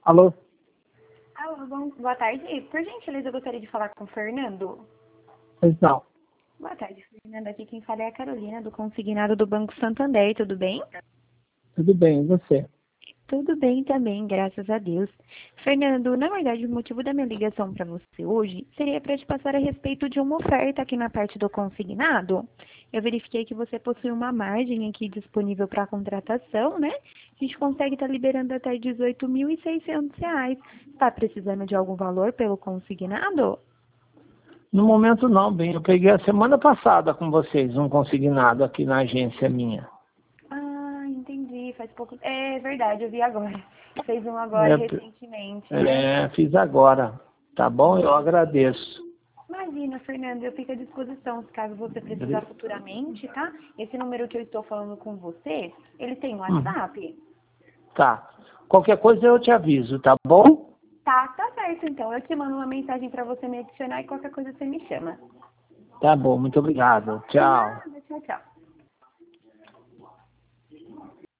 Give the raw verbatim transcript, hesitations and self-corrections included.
Alô? Alô, bom, boa tarde. Por gentileza, eu gostaria de falar com o Fernando. Pois não. Boa tarde, Fernando. Aqui quem fala é a Carolina, do consignado do Banco Santander. Tudo bem? Tudo bem, e você? Tudo bem também, graças a Deus. Fernando, na verdade, o motivo da minha ligação para você hoje seria para te passar a respeito de uma oferta aqui na parte do consignado. Eu verifiquei que você possui uma margem aqui disponível para contratação, né? A gente consegue estar liberando até dezoito mil e seiscentos reais. Está precisando de algum valor pelo consignado? No momento não, bem. Eu peguei a semana passada com vocês um consignado aqui na agência minha. Ah, entendi. Faz pouco. É verdade, eu vi agora. Fez um agora É, recentemente, né? é, fiz agora. Tá bom? Eu agradeço. Imagina, Fernando, eu fico à disposição se caso você precisar futuramente, tá? Esse número que eu estou falando com você, ele tem um Uhum. WhatsApp? Tá. Qualquer coisa eu te aviso, tá bom? Tá, tá certo então. Eu te mando uma mensagem para você me adicionar e qualquer coisa você me chama. Tá bom, muito obrigado. De Tchau. nada, tchau, tchau.